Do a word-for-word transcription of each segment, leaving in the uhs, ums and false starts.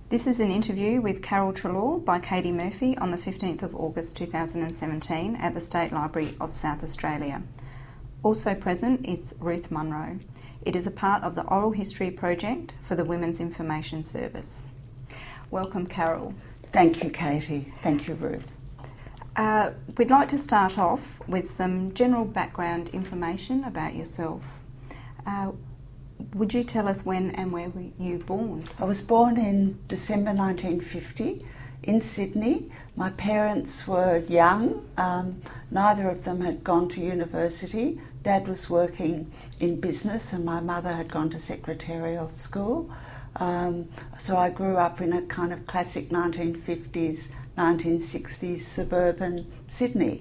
This is an interview with Carol Treloar by Katie Murphy on the fifteenth of August two thousand seventeen at the State Library of South Australia. Also present is Ruth Munro. It is a part of the Oral History Project for the Women's Information Service. Welcome, Carol. Thank you, Katie. Thank you, Ruth. Uh, we'd like to start off with some general background information about yourself. Uh, Would you tell us when and where were you born? I was born in December nineteen fifty in Sydney. My parents were young. Um, neither of them had gone to university. Dad was working in business and my mother had gone to secretarial school. Um, so I grew up in a kind of classic nineteen fifties, nineteen sixties suburban Sydney.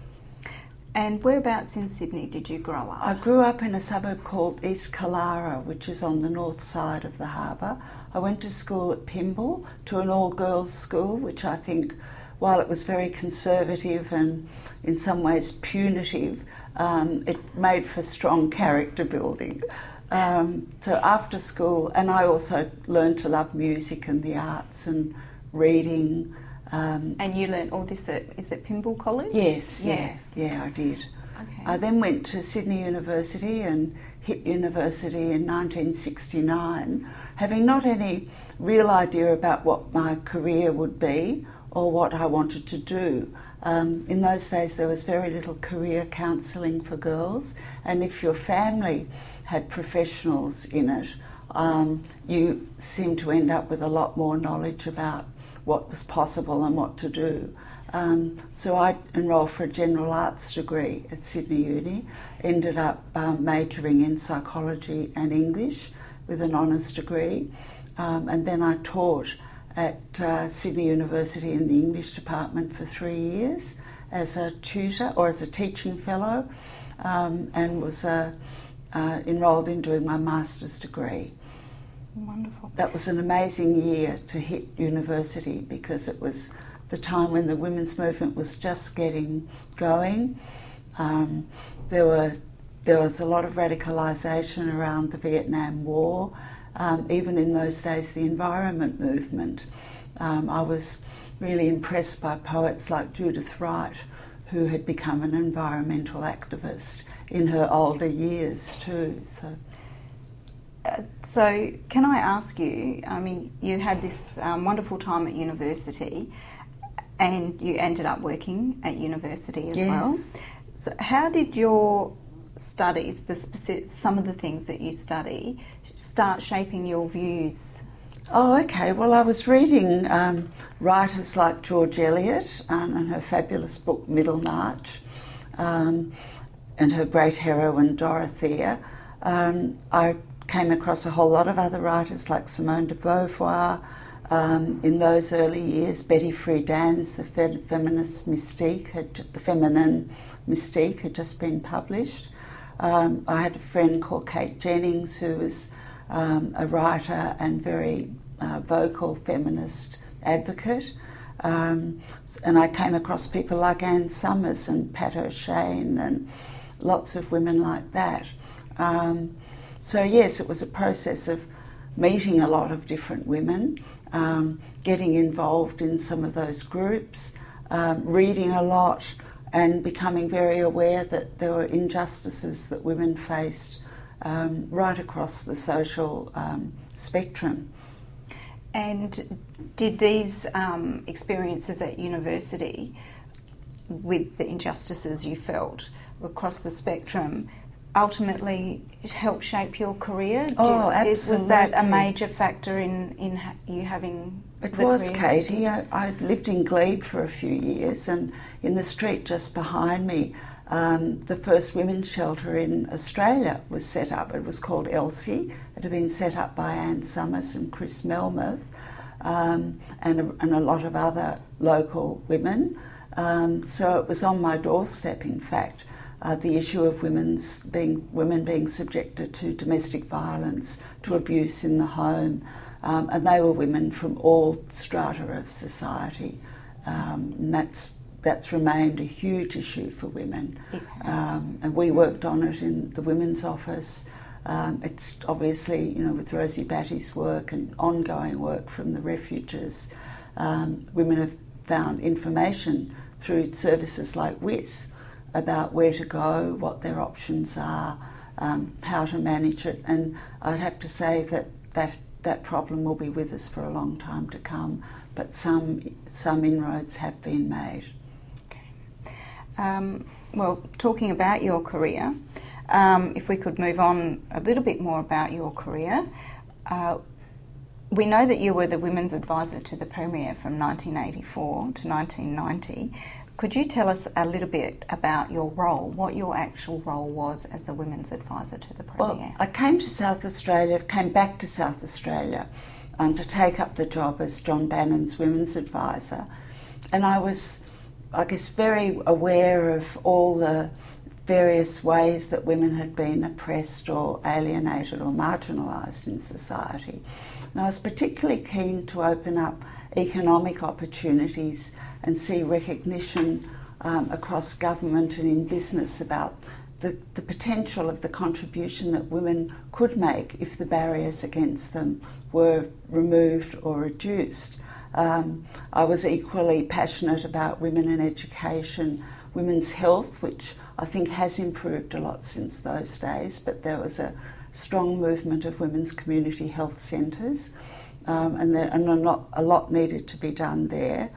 And whereabouts in Sydney did you grow up? I grew up in a suburb called East Killara, which is on the north side of the harbour. I went to school at Pymble, to an all-girls school, which I think, while it was very conservative and in some ways punitive, um, it made for strong character building. Um, so after school, and I also learned to love music and the arts and reading. Um, and you learnt all this at, is it Pymble College? Yes, yeah, yeah, yeah I did. Okay. I then went to Sydney University and hit university in nineteen sixty-nine, having not any real idea about what my career would be or what I wanted to do. Um, in those days there was very little career counselling for girls, and if your family had professionals in it, um, you seemed to end up with a lot more knowledge about what was possible and what to do. Um, so I enrolled for a general arts degree at Sydney Uni, ended up um, majoring in psychology and English with an honours degree, um, and then I taught at uh, Sydney University in the English department for three years as a tutor or as a teaching fellow, um, and was uh, uh, enrolled in doing my master's degree. Wonderful. That was an amazing year to hit university because it was the time when the women's movement was just getting going. Um, there were there was a lot of radicalisation around the Vietnam War. Um, even in those days, the environment movement. Um, I was really impressed by poets like Judith Wright, who had become an environmental activist in her older years too. So. Uh, so can I ask you, I mean, you had this um, wonderful time at university and you ended up working at university as yes. well. So how did your studies, the specific, some of the things that you study, start shaping your views? Oh, okay. Well, I was reading um, writers like George Eliot um, and her fabulous book Middlemarch, um, and her great heroine Dorothea. Um, I came across a whole lot of other writers like Simone de Beauvoir. Um, in those early years, Betty Friedan's The Fe- Feminist Mystique, had, The Feminine Mystique had just been published. Um, I had a friend called Kate Jennings who was um, a writer and very uh, vocal feminist advocate. Um, and I came across people like Anne Summers and Pat O'Shane and lots of women like that. Um, So yes, it was a process of meeting a lot of different women, um, getting involved in some of those groups, um, reading a lot and becoming very aware that there were injustices that women faced um, right across the social um, spectrum. And did these um, experiences at university with the injustices you felt across the spectrum ultimately help shape your career? Oh, you, absolutely. Was that a major factor in, in ha- you having It the was, career? Katie. I, I lived in Glebe for a few years, and in the street just behind me, um, the first women's shelter in Australia was set up. It was called Elsie. It had been set up by Anne Summers and Chris Melmoth, um, and, a, and a lot of other local women. Um, so it was on my doorstep, in fact. Uh, the issue of women's being women being subjected to domestic violence, to abuse in the home, um, and they were women from all strata of society, um, and that's that's remained a huge issue for women. It has. Um, and we worked on it in the women's office. Um, it's obviously, you know, with Rosie Batty's work and ongoing work from the refuges, um, women have found information through services like W I S about where to go, what their options are, um, how to manage it. And I'd have to say that, that that problem will be with us for a long time to come, but some, some inroads have been made. Okay. Um, well, talking about your career, Um, if we could move on a little bit more about your career. Uh, we know that you were the Women's Advisor to the Premier from nineteen eighty-four to nineteen ninety. Could you tell us a little bit about your role, what your actual role was as the Women's Advisor to the Premier? Well, I came to South Australia, came back to South Australia um, to take up the job as John Bannon's Women's Advisor. And I was, I guess, very aware of all the various ways that women had been oppressed or alienated or marginalised in society. And I was particularly keen to open up economic opportunities and see recognition um, across government and in business about the, the potential of the contribution that women could make if the barriers against them were removed or reduced. Um, I was equally passionate about women and education, women's health, which I think has improved a lot since those days, but there was a strong movement of women's community health centres, um, and, there, and a, lot, a lot needed to be done there.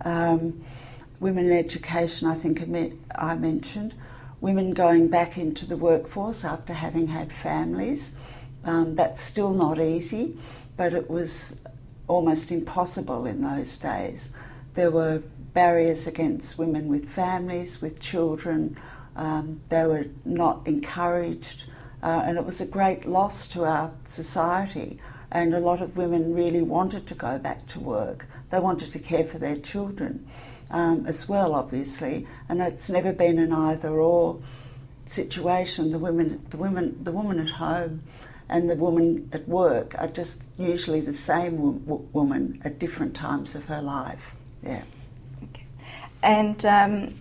Um, women in education, I think I mentioned. Women going back into the workforce after having had families. Um, that's still not easy, but it was almost impossible in those days. There were barriers against women with families, with children. Um, they were not encouraged, uh, and it was a great loss to our society. And a lot of women really wanted to go back to work. They wanted to care for their children um, as well, obviously. And it's never been an either-or situation. The women, the women, the woman at home and the woman at work are just usually the same w- woman at different times of her life. Yeah. Okay. And um,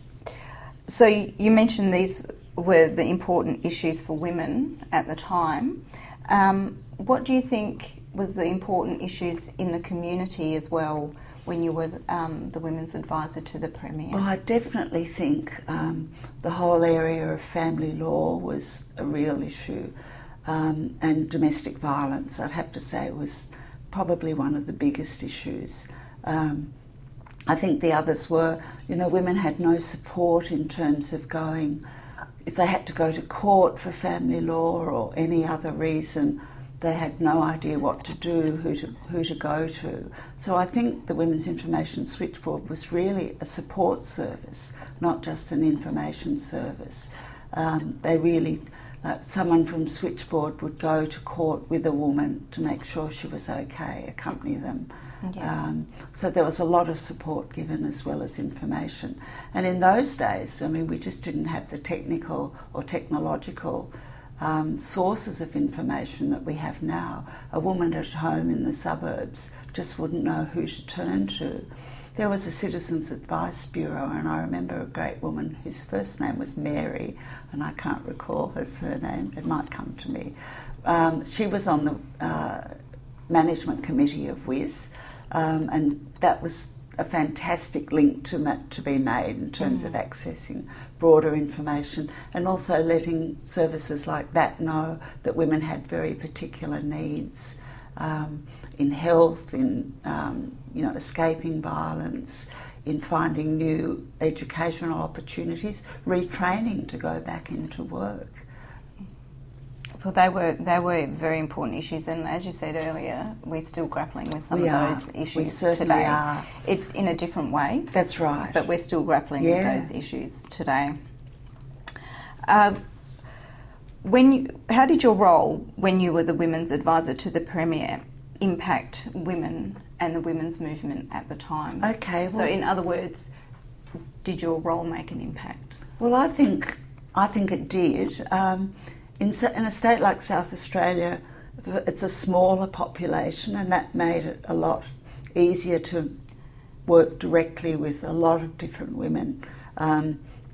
so you mentioned these were the important issues for women at the time. Um, what do you think was the important issues in the community as well when you were um, the Women's Advisor to the Premier? Well, I definitely think um, the whole area of family law was a real issue, um, and domestic violence, I'd have to say, was probably one of the biggest issues. Um, I think the others were, you know, women had no support in terms of going, if they had to go to court for family law or any other reason, they had no idea what to do, who to who to go to. So I think the Women's Information Switchboard was really a support service, not just an information service. Um, they really, uh, someone from Switchboard would go to court with a woman to make sure she was okay, accompany them. Yes. Um, so there was a lot of support given as well as information. And in those days, I mean, we just didn't have the technical or technological um, sources of information that we have now. A woman at home in the suburbs just wouldn't know who to turn to. There was a Citizens Advice Bureau, and I remember a great woman whose first name was Mary, and I can't recall her surname, it might come to me. Um, she was on the uh, management committee of W I S, um, and that was a fantastic link to, ma- to be made in terms mm. of accessing broader information, and also letting services like that know that women had very particular needs um, in health, in um, you know, escaping violence, in finding new educational opportunities, retraining to go back into work. Well, they were they were very important issues, and as you said earlier, we're still grappling with some we of are. those issues we certainly today. Are. It, in a different way. That's right. But we're still grappling yeah. with those issues today. Uh, when you, how did your role when you were the Women's Advisor to the Premier impact women and the women's movement at the time? Okay. Well, so, in other words, did your role make an impact? Well, I think I think it did. Um, In, in a state like South Australia, it's a smaller population, and that made it a lot easier to work directly with a lot of different women. Um,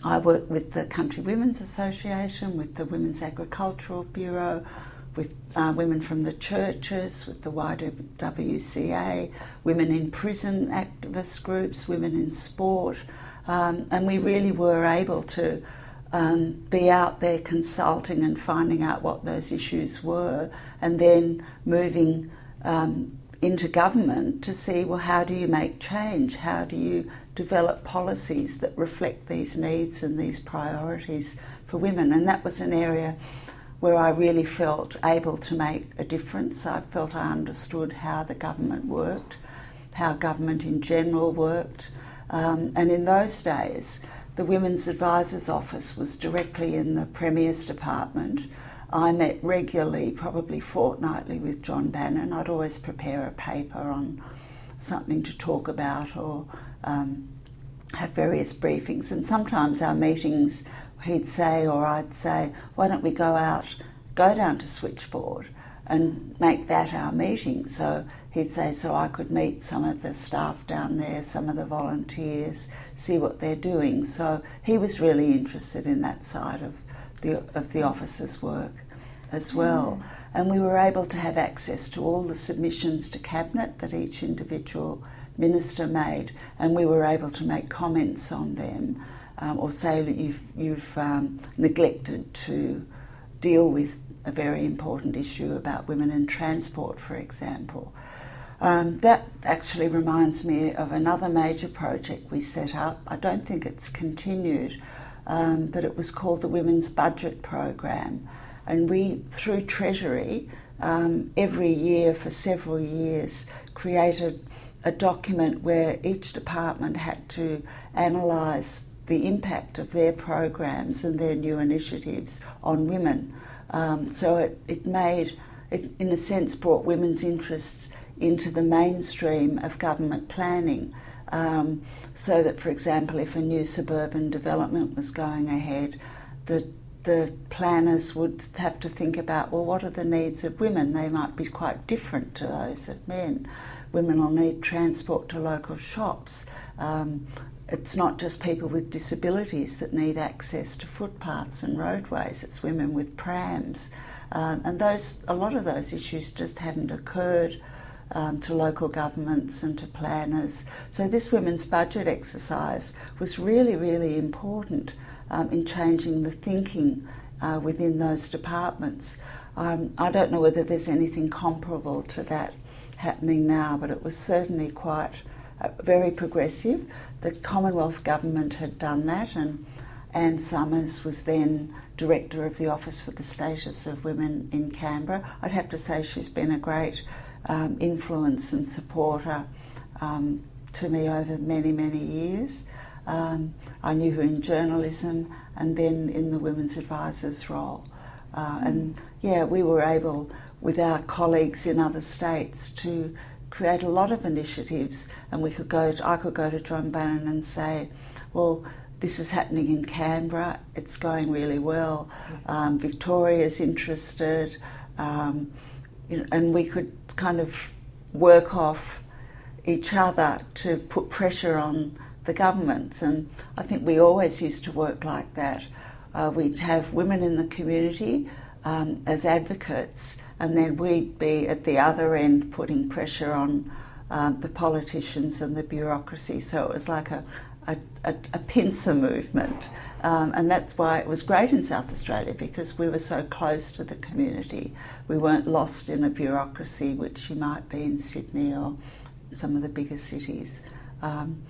I worked with the Country Women's Association, with the Women's Agricultural Bureau, with uh, women from the churches, with the Y W C A, women in prison activist groups, women in sport, um, and we really were able to um, be out there consulting and finding out what those issues were, and then moving um, into government to see, well, how do you make change? How do you develop policies that reflect these needs and these priorities for women? And that was an area where I really felt able to make a difference. I felt I understood how the government worked, how government in general worked. Um, and in those days, the Women's Advisors Office was directly in the Premier's department. I met regularly, probably fortnightly, with John Bannon. I'd always prepare a paper on something to talk about, or um, have various briefings. And sometimes our meetings, he'd say, or I'd say, why don't we go out, go down to Switchboard and make that our meeting? So he'd say, so I could meet some of the staff down there, some of the volunteers, see what they're doing. So he was really interested in that side of the, of the office's work as well. Mm. And we were able to have access to all the submissions to Cabinet that each individual minister made, and we were able to make comments on them. Um, or say that you've, you've um, neglected to deal with a very important issue about women in transport, for example. Um, that actually reminds me of another major project we set up. I don't think it's continued, um, but it was called the Women's Budget Program. And we, through Treasury, um, every year for several years, created a document where each department had to analyse the impact of their programs and their new initiatives on women. Um, so it, it made, it in a sense brought women's interests into the mainstream of government planning. Um, so that, for example, if a new suburban development was going ahead, the, the planners would have to think about, well, what are the needs of women? They might be quite different to those of men. Women will need transport to local shops. Um, It's not just people with disabilities that need access to footpaths and roadways, it's women with prams. Um, and those, a lot of those issues just hadn't occurred um, to local governments and to planners. So this women's budget exercise was really, really important um, in changing the thinking uh, within those departments. Um, I don't know whether there's anything comparable to that happening now, but it was certainly quite uh, very progressive. The Commonwealth Government had done that, and Anne Summers was then Director of the Office for the Status of Women in Canberra. I'd have to say she's been a great um, influence and supporter um, to me over many, many years. Um, I knew her in journalism and then in the Women's Advisors role. Uh, and yeah, we were able, with our colleagues in other states, to create a lot of initiatives, and we could go to, I could go to John Bannon and say, well, this is happening in Canberra, it's going really well, um, Victoria's interested, um, you know, and we could kind of work off each other to put pressure on the government. And I think we always used to work like that. Uh, we'd have women in the community um, as advocates, and then we'd be at the other end putting pressure on um, the politicians and the bureaucracy. So it was like a, a, a, a pincer movement. Um, and that's why it was great in South Australia, because we were so close to the community. We weren't lost in a bureaucracy, which you might be in Sydney or some of the bigger cities. Um,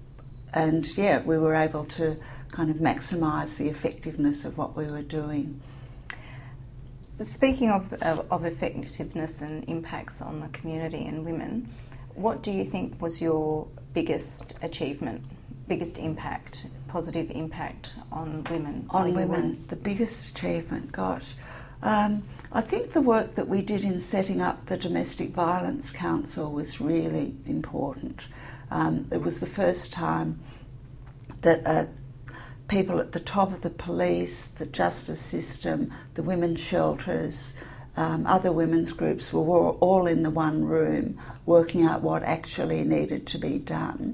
and yeah, we were able to kind of maximise the effectiveness of what we were doing. Speaking of, of, of effectiveness and impacts on the community and women, what do you think was your biggest achievement, biggest impact, positive impact on women? On women, women, the biggest achievement, gosh. Um, I think the work that we did in setting up the Domestic Violence Council was really important. Um, it was the first time that uh, people at the top of the police, the justice system, the women's shelters, um, other women's groups were all in the one room working out what actually needed to be done.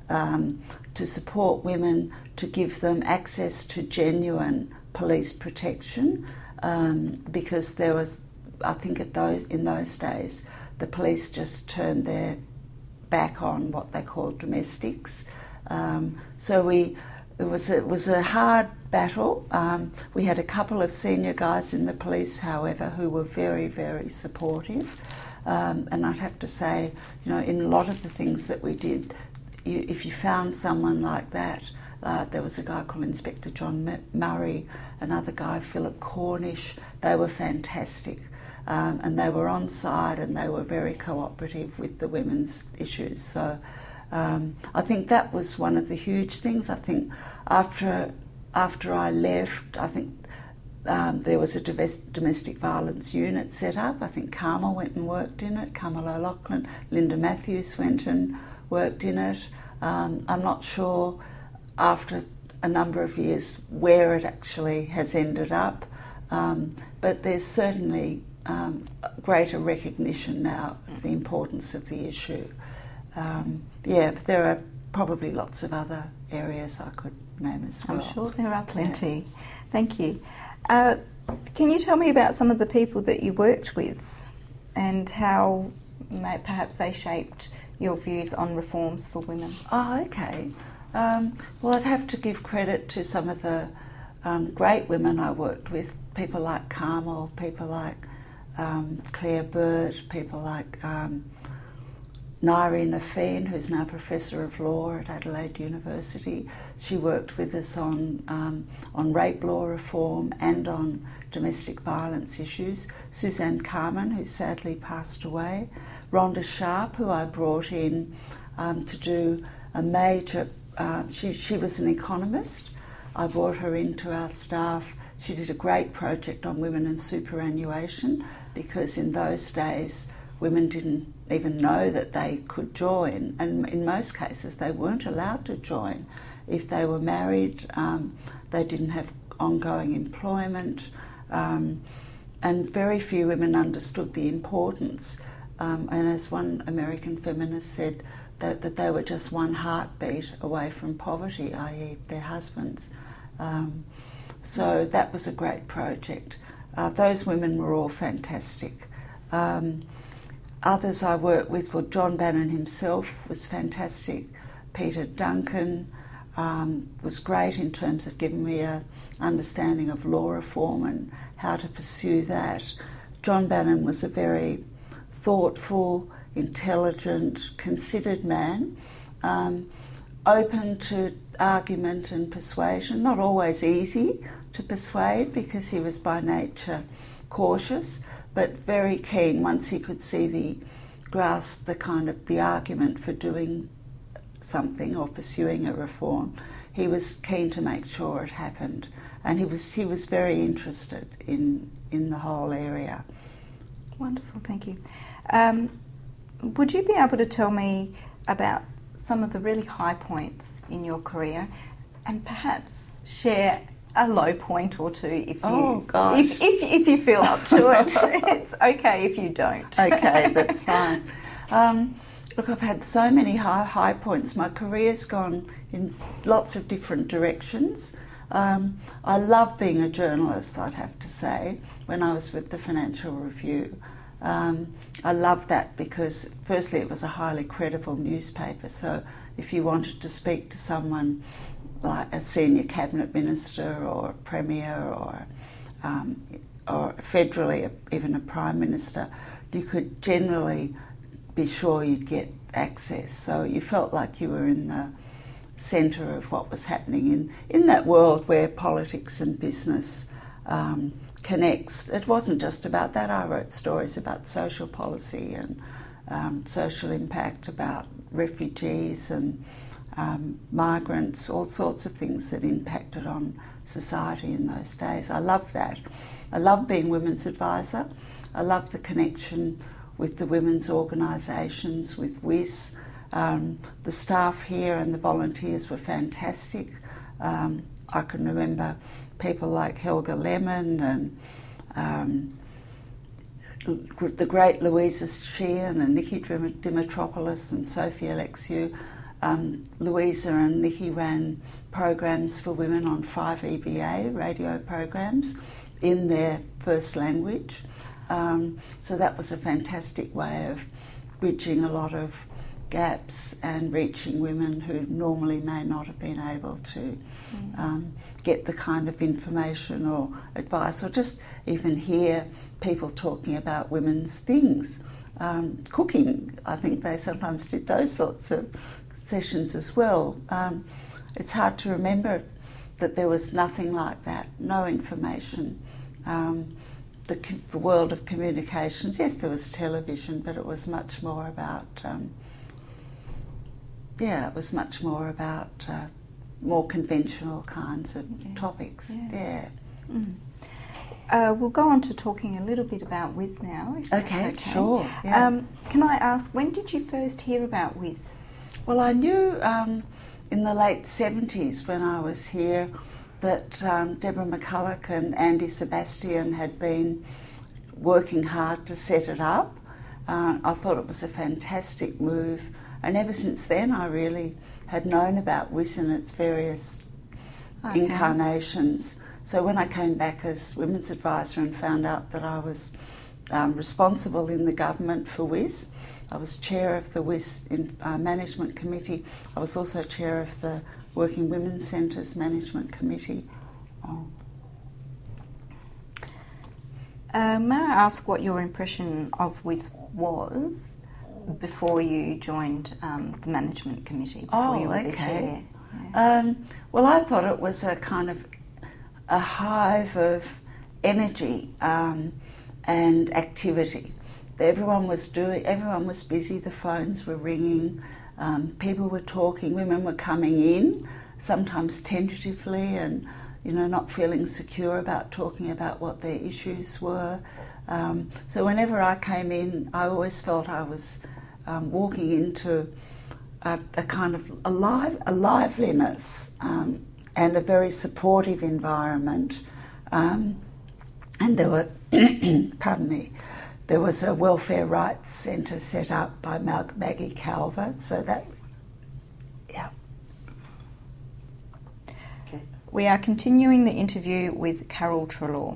um, to support women, to give them access to genuine police protection, um, because there was, I think at those in those days, the police just turned their back on what they called domestics. Um, so we, it was a, it was a hard battle. Um, we had a couple of senior guys in the police, however, who were very, very supportive. Um, and I'd have to say, you know, in a lot of the things that we did, you, if you found someone like that, uh, there was a guy called Inspector John M- Murray, another guy, Philip Cornish, they were fantastic. Um, and they were on side and they were very cooperative with the women's issues. So um, I think that was one of the huge things. I think after after I left, I think um, there was a domestic violence unit set up. I think Carmel went and worked in it, Carmel O'Loughlin, Linda Matthews went and worked in it. Um, I'm not sure after a number of years where it actually has ended up, um, but there's certainly Um, greater recognition now of the importance of the issue. Um, yeah, but there are probably lots of other areas I could name as well. I'm sure there are plenty. Yeah. Thank you. Uh, can you tell me about some of the people that you worked with and how may, perhaps they shaped your views on reforms for women? Oh, okay. Um, well, I'd have to give credit to some of the um, great women I worked with, people like Carmel, people like Um, Claire Burt, people like um, Nairi Nafeen, who's now Professor of Law at Adelaide University. She worked with us on, um, on rape law reform and on domestic violence issues. Suzanne Carman, who sadly passed away. Rhonda Sharp, who I brought in um, to do a major, uh, she, she was an economist. I brought her into our staff. She did a great project on women and superannuation, because in those days women didn't even know that they could join, and in most cases they weren't allowed to join. If they were married, um, they didn't have ongoing employment, um, and very few women understood the importance. Um, and as one American feminist said, that, that they were just one heartbeat away from poverty, that is their husbands. Um, so that was a great project. Uh, those women were all fantastic. Um, others I worked with were John Bannon himself was fantastic. Peter Duncan um, was great in terms of giving me an understanding of law reform and how to pursue that. John Bannon was a very thoughtful, intelligent, considered man, um, open to argument and persuasion, not always easy to persuade because he was by nature cautious, but very keen once he could see the grasp the kind of the argument for doing something or pursuing a reform. He was keen to make sure it happened, and he was he was very interested in in the whole area. Wonderful, thank you. Um, would you be able to tell me about some of the really high points in your career, and perhaps share a low point or two if you oh, gosh. If, if if you feel up to it? It's okay if you don't. Okay, that's fine. Um, look, I've had so many high high points. My career's gone in lots of different directions. Um, I love being a journalist, I'd have to say, when I was with the Financial Review. Um, I loved that because firstly it was a highly credible newspaper, so if you wanted to speak to someone like a senior cabinet minister or a premier or um, or federally even a prime minister, you could generally be sure you'd get access. So you felt like you were in the centre of what was happening in, in that world where politics and business um, connects. It wasn't just about that. I wrote stories about social policy and um, social impact, about refugees and Um, migrants, all sorts of things that impacted on society in those days. I love that. I love being women's advisor. I love the connection with the women's organisations, with W I S. Um, the staff here and the volunteers were fantastic. Um, I can remember people like Helga Lemon and um, the great Louisa Sheehan and Nikki Dimitropoulos and Sophie Alexiou. um, Louisa and Nikki ran programs for women on five E B A radio programs in their first language. Um, so that was a fantastic way of bridging a lot of gaps and reaching women who normally may not have been able to mm. um, get the kind of information or advice, or just even hear people talking about women's things. Um, cooking, I think they sometimes did those sorts of sessions as well. Um, it's hard to remember that there was nothing like that, no information. Um, the, the world of communications, yes, there was television, but it was much more about, um, yeah, it was much more about uh, more conventional kinds of yeah. topics. Yeah. yeah. Mm. Uh, we'll go on to talking a little bit about Whiz now. If okay, that's okay, sure. Yeah. Um, can I ask, when did you first hear about Whiz? Well, I knew um, in the late seventies when I was here that um, Deborah McCulloch and Andy Sebastian had been working hard to set it up. Uh, I thought it was a fantastic move, and ever since then I really had known about Whiz and its various okay. incarnations. So when I came back as Women's Advisor and found out that I was um, responsible in the government for Whiz, I was chair of the Whiz in, uh, Management Committee. I was also chair of the Working Women's Centres Management Committee. Oh. Uh, may I ask what your impression of Whiz was before you joined um, the Management Committee, before oh, you were okay. the chair? Yeah. Um, well, I thought it was a kind of a hive of energy um, and activity. Everyone was doing, everyone was busy, the phones were ringing, um, people were talking, women were coming in, sometimes tentatively and, you know, not feeling secure about talking about what their issues were. Um, so whenever I came in, I always felt I was um, walking into a, a kind of a, live, a liveliness um, and a very supportive environment. Um, and there were, pardon me, there was a welfare rights centre set up by Mag- Maggie Calvert, so that, yeah. Okay. We are continuing the interview with Carol Treloar.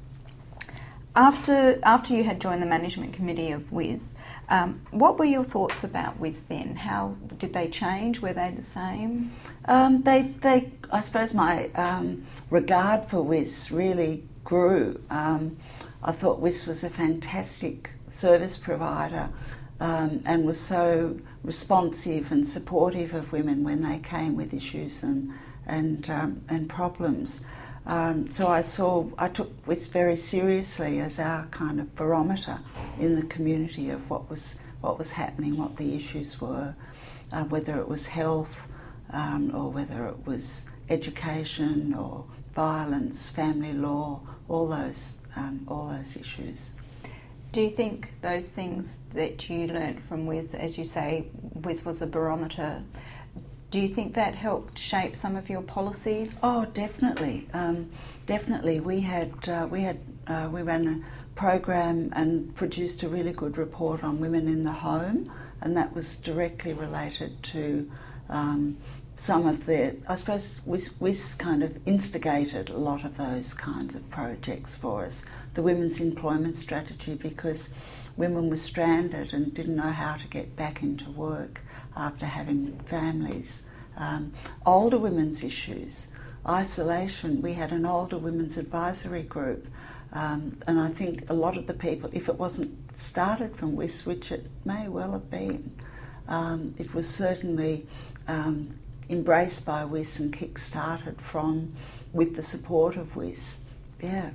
After after you had joined the management committee of Whiz, um, what were your thoughts about Whiz then? How did they change? Were they the same? Um, they, they, I suppose my um, regard for Whiz really grew. Um, I thought Whiz was a fantastic service provider um, and was so responsive and supportive of women when they came with issues and and um, and problems. Um, so I saw, I took Whiz very seriously as our kind of barometer in the community of what was what was happening, what the issues were, uh, whether it was health um, or whether it was education or violence, family law, all those um, all those issues. Do you think those things that you learnt from Whiz, as you say, Whiz was a barometer, do you think that helped shape some of your policies? Oh, definitely, um, definitely. We had uh, we had uh, we ran a program and produced a really good report on women in the home, and that was directly related to um, some of the. I suppose Whiz, Whiz kind of instigated a lot of those kinds of projects for us. The women's employment strategy, because women were stranded and didn't know how to get back into work after having families. Um, older women's issues, isolation. We had an older women's advisory group, um, and I think a lot of the people, if it wasn't started from Whiz, which it may well have been, um, it was certainly um, embraced by Whiz and kick-started from, with the support of Whiz. Yeah.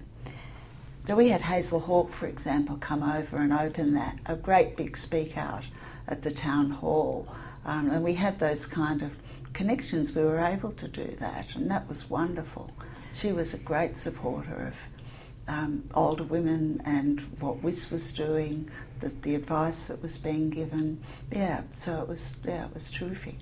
So we had Hazel Hawke, for example, come over and open that, a great big speak out at the town hall. Um, and we had those kind of connections, we were able to do that, and that was wonderful. She was a great supporter of um, older women and what Whiz was doing, the, the advice that was being given. Yeah, so it was, yeah, it was terrific.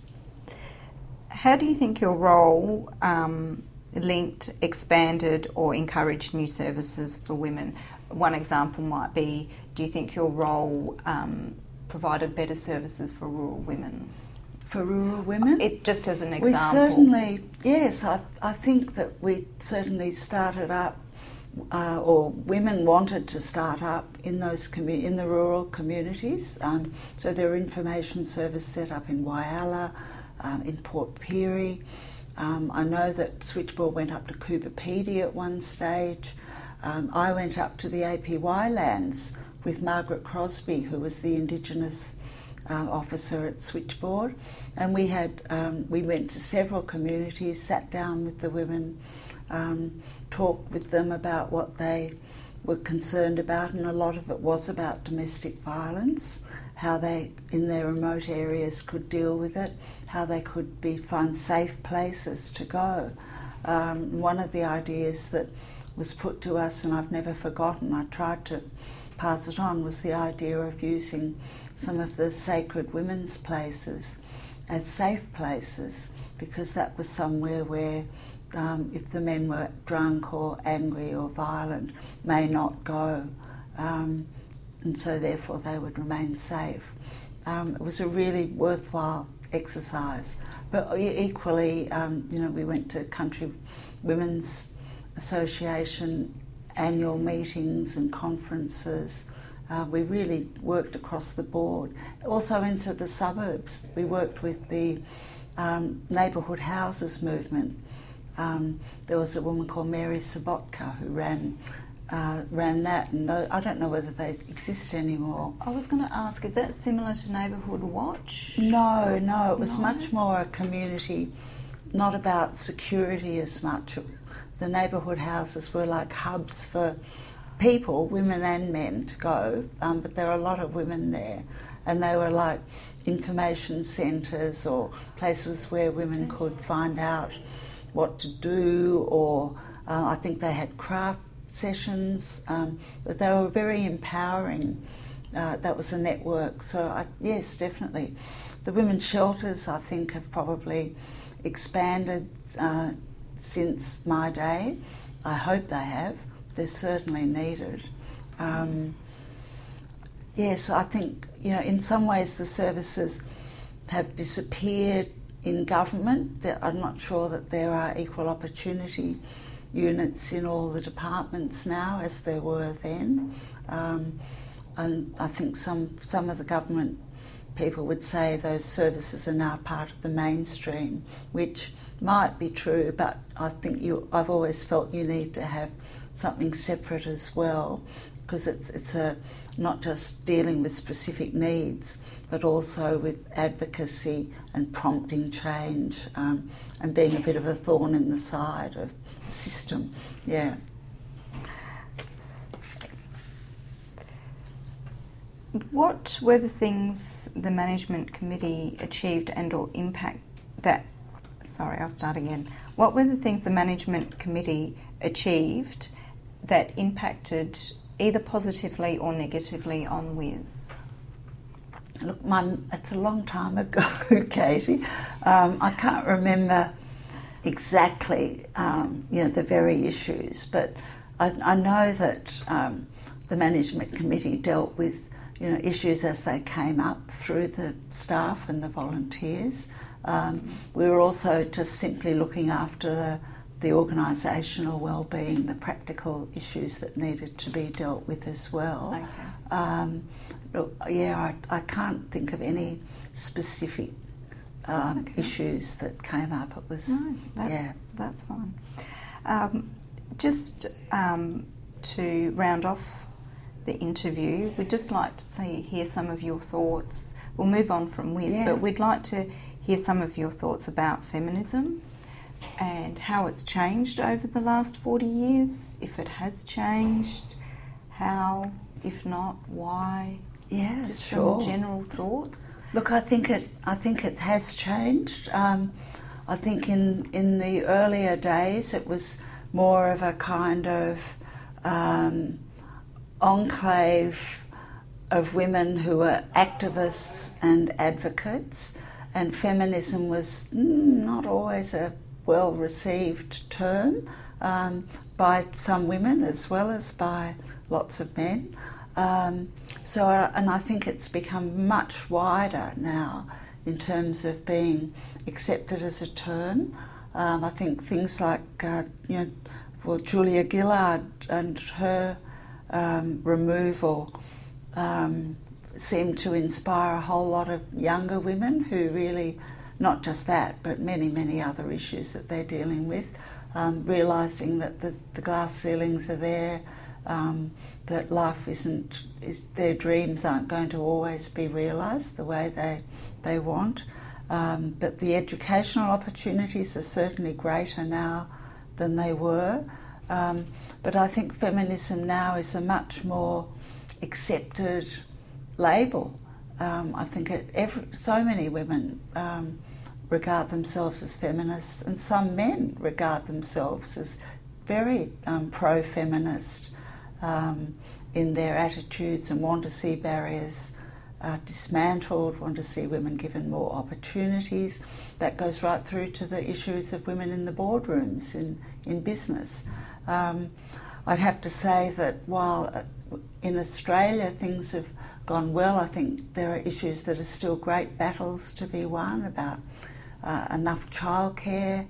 How do you think your role um, linked, expanded or encouraged new services for women? One example might be, do you think your role um, provided better services for rural women? For rural women? It just as an We example. certainly, yes, I, I think that we certainly started up, uh, or women wanted to start up in those commu- in the rural communities. Um, so there are information service set up in Whyalla, um, in Port Pirie. Um, I know that Switchboard went up to Coober Pedy at one stage. Um, I went up to the A P Y lands with Margaret Crosby, who was the Indigenous uh, officer at Switchboard, and we had um, we went to several communities, sat down with the women, um, talked with them about what they were concerned about, and a lot of it was about domestic violence, how they in their remote areas could deal with it, how they could be find safe places to go. Um, one of the ideas that was put to us, and I've never forgotten, I tried to pass it on, was the idea of using some of the sacred women's places as safe places, because that was somewhere where um, if the men were drunk or angry or violent, may not go, um, and so therefore they would remain safe. Um, it was a really worthwhile exercise, but equally, um, you know, we went to Country Women's Association annual meetings and conferences. Uh, we really worked across the board. Also into the suburbs. We worked with the um, neighbourhood houses movement. Um, there was a woman called Mary Sobotka who ran uh, ran that, and I don't know whether they exist anymore. I was going to ask, is that similar to Neighbourhood Watch? No, no, it was No? much more a community, not about security as much. The neighbourhood houses were like hubs for people, women and men, to go, um, but there were a lot of women there, and they were like information centres or places where women could find out what to do, or uh, I think they had craft sessions, um, but they were very empowering. Uh, that was a network, so I, yes, definitely. The women's shelters, I think, have probably expanded uh, since my day. I hope they have. They're certainly needed. Um, yes, I think, you know, in some ways the services have disappeared in government. I'm not sure that there are equal opportunity units in all the departments now as there were then. Um, and I think some, some of the government people would say those services are now part of the mainstream, which might be true, but I think you, I've always felt you need to have something separate as well, because it's, it's a, not just dealing with specific needs, but also with advocacy and prompting change, um, and being a bit of a thorn in the side of the system. Yeah. What were the things the management committee achieved and or impact that, sorry, I'll start again. What were the things the management committee achieved that impacted either positively or negatively on W I S? Look, my, it's a long time ago, Katie. Um, I can't remember exactly, um, you know, the very issues, but I, I know that um, the management committee dealt with, you know, issues as they came up through the staff and the volunteers. Um, we were also just simply looking after the, the organisational well-being, the practical issues that needed to be dealt with as well. Okay. Um, look, yeah, I, I can't think of any specific um, okay. issues that came up. It was, No, that's, yeah. that's fine. Um, just um, to round off the interview, we'd just like to see, hear some of your thoughts. We'll move on from W I S, Yeah. but we'd like to hear some of your thoughts about feminism and how it's changed over the last forty years, if it has changed, how, if not, why. Yeah, Just sure. some general thoughts. Look, I think it. I think it has changed. Um, I think in in the earlier days it was more of a kind of um, enclave of women who were activists and advocates, and feminism was mm, not always a well received term um, by some women as well as by lots of men. Um, so, and I think it's become much wider now. in terms of being accepted as a term. Um, I think things like, uh, you know, well, Julia Gillard and her um, removal um, seemed to inspire a whole lot of younger women who really, not just that, but many, many other issues that they're dealing with, um, realising that the, the glass ceilings are there, um, that life isn't, is, their dreams aren't going to always be realised the way they, they want. Um, but the educational opportunities are certainly greater now than they were. Um, but I think feminism now is a much more accepted label. Um, I think it, every, so many women um, regard themselves as feminists, and some men regard themselves as very um, pro-feminist um, in their attitudes and want to see barriers Uh, dismantled, want to see women given more opportunities. That goes right through to the issues of women in the boardrooms in, in business. Um, I'd have to say that while in Australia things have gone well, I think there are issues that are still great battles to be won about uh, enough childcare,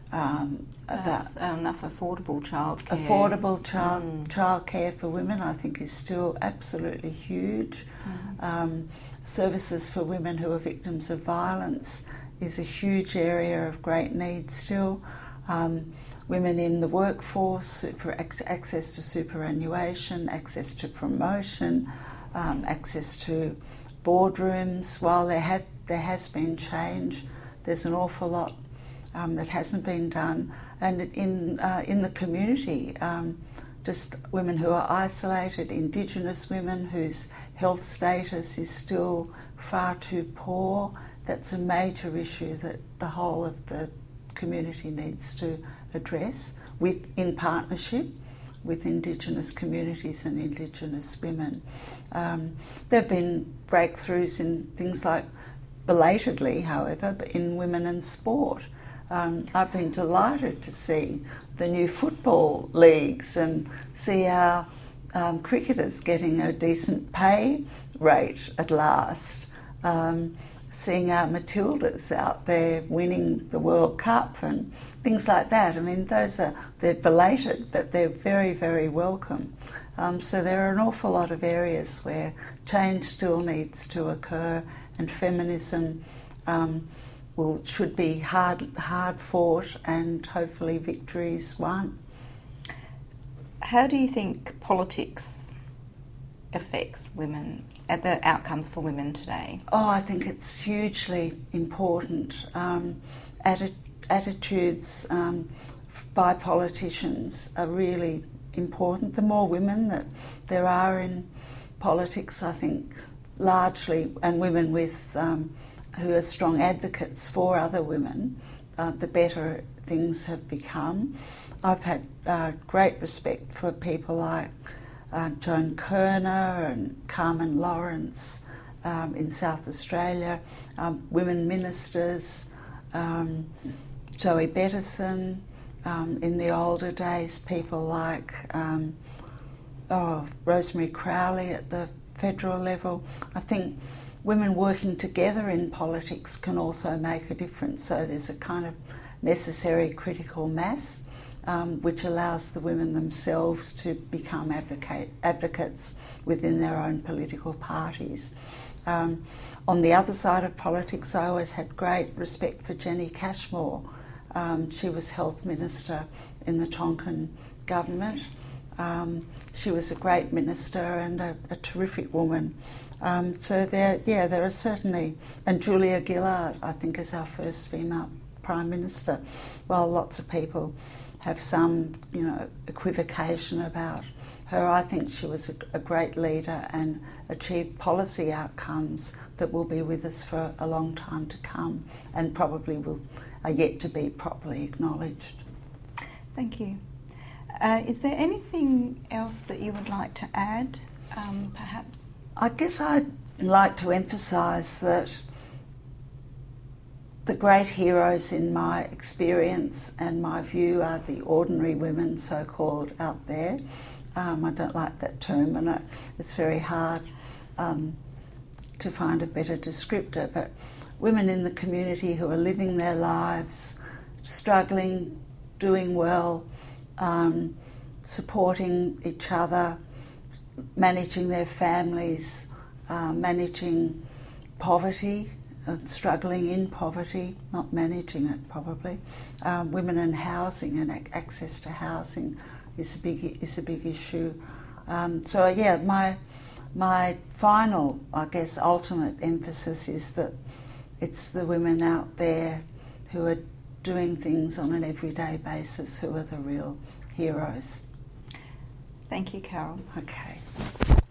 um, about uh, enough affordable childcare. Affordable child mm. childcare for women, I think, is still absolutely huge. Mm. Um, services for women who are victims of violence is a huge area of great need still. Um, women in the workforce, super, access to superannuation, access to promotion, um, access to boardrooms. While there, had, there has been change, there's an awful lot um, that hasn't been done. And in, uh, in the community, um, just women who are isolated, Indigenous women whose health status is still far too poor. That's a major issue that the whole of the community needs to address with, in partnership with Indigenous communities and Indigenous women. Um, there have been breakthroughs in things like, belatedly however, but in women in sport. Um, I've been delighted to see the new football leagues and see our um, cricketers getting a decent pay rate at last. Um, seeing our Matildas out there winning the World Cup and things like that. I mean, those are, they're belated, but they're very, very welcome. Um, so there are an awful lot of areas where change still needs to occur, and feminism um, will should be hard, hard fought, and hopefully victories won. How do you think politics affects women, at the outcomes for women today? Oh, I think it's hugely important. Um, atti- attitudes um, by politicians are really important. The more women that there are in politics, I think, largely, and women with um, who are strong advocates for other women, uh, the better things have become. I've had uh, great respect for people like uh, Joan Kerner and Carmen Lawrence um, in South Australia, um, women ministers, um, Zoe Bettison, um, in the older days, people like um, oh, Rosemary Crowley at the federal level. I think women working together in politics can also make a difference, so there's a kind of necessary critical mass um, which allows the women themselves to become advocate, advocates within their own political parties. Um, on the other side of politics, I always had great respect for Jenny Cashmore. Um, she was Health Minister in the Tonkin government. Um, she was a great minister and a, a terrific woman. Um, so there, yeah, there are certainly, and Julia Gillard, I think, is our first female Prime Minister. While lots of people have some, you know, equivocation about her, I think she was a, a great leader and achieved policy outcomes that will be with us for a long time to come, and probably will are yet to be properly acknowledged. Thank you. Uh, is there anything else that you would like to add, um, perhaps? I guess I'd like to emphasise that the great heroes in my experience and my view are the ordinary women, so-called, out there. Um, I don't like that term, and it's very hard um, to find a better descriptor, but women in the community who are living their lives, struggling, doing well, um, supporting each other, managing their families, uh, managing poverty, uh, struggling in poverty, not managing it probably. Um, women and housing and ac- access to housing is a big is a big issue. Um, so yeah, my my final, I guess, ultimate emphasis is that it's the women out there who are doing things on an everyday basis who are the real heroes. Thank you, Carol. Okay.